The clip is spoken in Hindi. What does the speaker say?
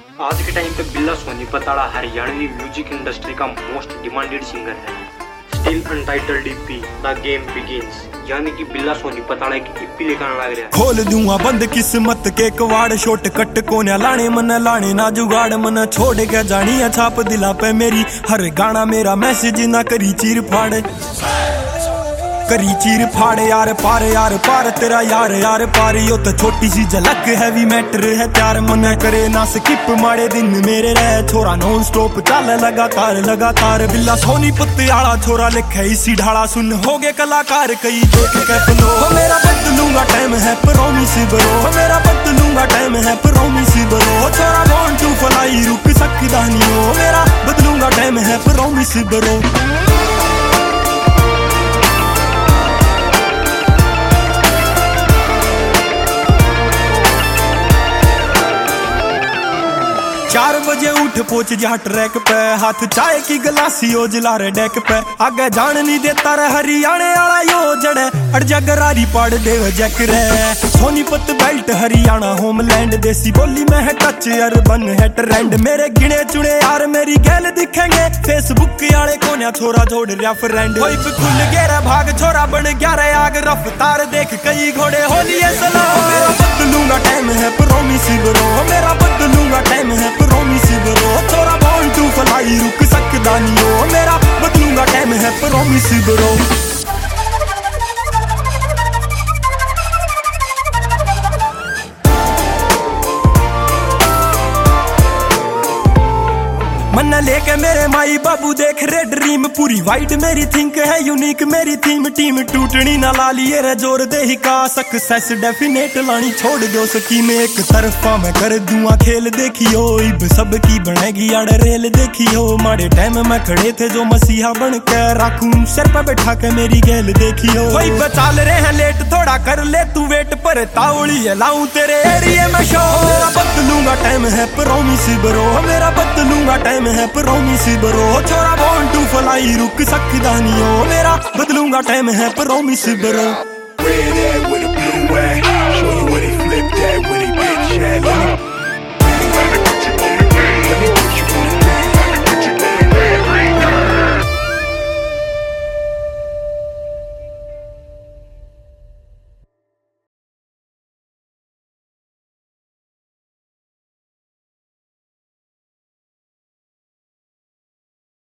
आज के टाइम पे बिल्ला सोनीपत हरियाणवी म्यूजिक इंडस्ट्री का मोस्ट डिमांडेड सिंगर है। Still untitled EP the game begins, यानी कि बिल्ला सोनीपत की ईपी लेकर लग रहा है। खोल दूंगा बंद किस्मत के कवाड़, शॉर्ट कट कोन्या लाने मन लाने ना जुगाड़, मन छोड़ के जानी है छाप दिला पे मेरी, हर गाना मेरा मैसेज ना करी चीर फाड़, करी चीर फाड़ यार पार तेरा यार यार पार। यो तो छोटी सी झलक हैवी मैटर है प्यार, मन करे ना स्किप माड़े दिन मेरे रह, छोरा नॉन स्टॉप चल लगातार। बिल्ला सोनीपत आला छोरा लिखे इसी ढाला, सुन हो गए कलाकार कई देख के फलो। मेरा बदलूंगा टाइम है प्रॉमिस ब्रो, मेरा बदलूंगा टाइम है प्रॉमिस ब्रो, छोरा वांट टू फ्लाई रुक सकदा नहीं हो, मेरा बदलूंगा टाइम है प्रॉमिस ब्रो। चार बजे उठ पहुंच जा ट्रैक पे, हाथ चाय की गिलासी ओ जला रे डेक पे, आगे जान नहीं देता रे हरियाणे आला यो जड़े, अड़ जा गरारी पाड़ देव जैक रे। सोनीपत बेल्ट हरियाणा होमलैंड, देसी बोली में है टच अर्बन है ट्रेंड, मेरे गिने चुने यार मेरी गैल दिखेंगे, फेसबुक आले कोन्या छोरा जोड़ रहा फ्रेंड। कोई भी खुल गया भाग छोरा बन गया रे आग, रफ्तार देख कई घोड़े होली है सलाम। मेरा बदलूंगा टाइम है प्रॉमिस ब्रो, मेरा बदलूंगा टाइम है प्रॉमिस ब्रो, छोरा वांट टू फ्लाई रुक सकदा नहीं हो, मेरा बदलूंगा टाइम है प्रॉमिस ब्रो। मन्ना लेके मेरे माई बाबू देख रे ड्रीम, पूरी वाइट मेरी थिंक है यूनिक मेरी थीम, टीम टूटनी ना ला लिए रे जोर दे ही का, सक्सेस डेफिनेट लानी छोड़ दो सकी में, एक तरफा मैं कर दूंगा खेल देखियो, इब सबकी बनेगी आड़ रेल देखियो, माड़े टाइम में खड़े थे जो मसीहा बन के, राखूं सर पे बैठा के मेरी गैल देखियो। वही बचा ले रहे हैं लेट थोड़ा कर ले तू वेट, पर तावड़ी लाऊं तेरे एरिया में शो। मेरा बदलूंगा टाइम है प्रॉमिस ब्रो, मेरा बदलूंगा टाइम है प्रॉमिस ब्रो, छोरा वांट टू फ्लाई रुक सकदा नहीं हो, मेरा बदलूंगा टाइम है प्रॉमिस ब्रो।